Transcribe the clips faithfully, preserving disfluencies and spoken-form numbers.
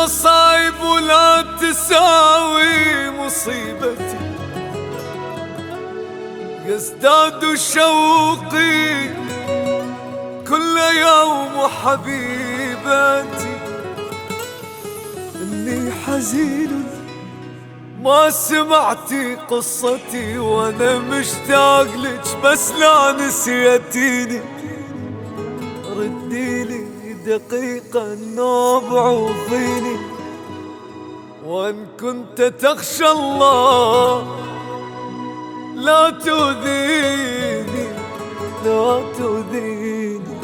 المصايب ولا تساوي مصيبتي، يزداد شوقي كل يوم حبيبتي. إني حزين ما سمعتي قصتي، وانا مشتاق لك بس لا نسيتيني. رديلي دقيقة النوم عوفيني، وان كنت تخشى الله لا تؤذيني لا تؤذيني.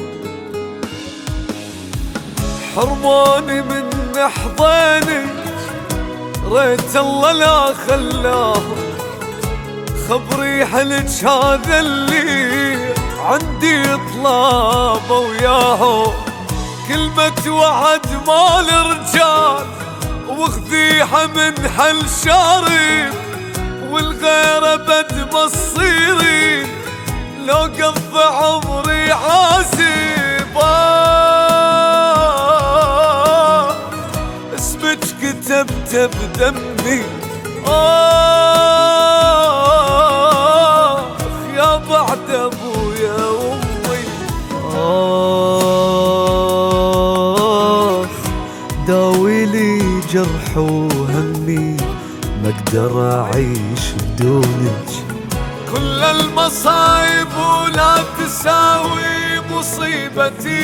حرماني من حضنك ريت الله لا خلاه، خبري حلج هذا اللي عندي طلابه وياه. كلمة وعد مال رجال وخذيها من حل شارب، والغير بد ما تصيرين لو قضى عمري عازب. آه اسمك كتبته بدمي، آه يا بعد أبويا وأمي. آه داويلي جرح وهمي، ما اقدر اعيش بدونك. كل المصايب ولا تساوي مصيبتي،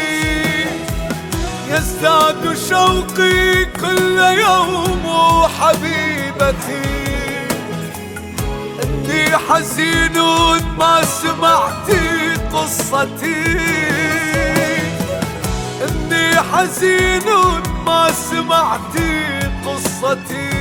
يزداد شوقي كل يوم حبيبتي. اني حزين ما سمعتي قصتي، اني حزين ما سمعتي قصتي.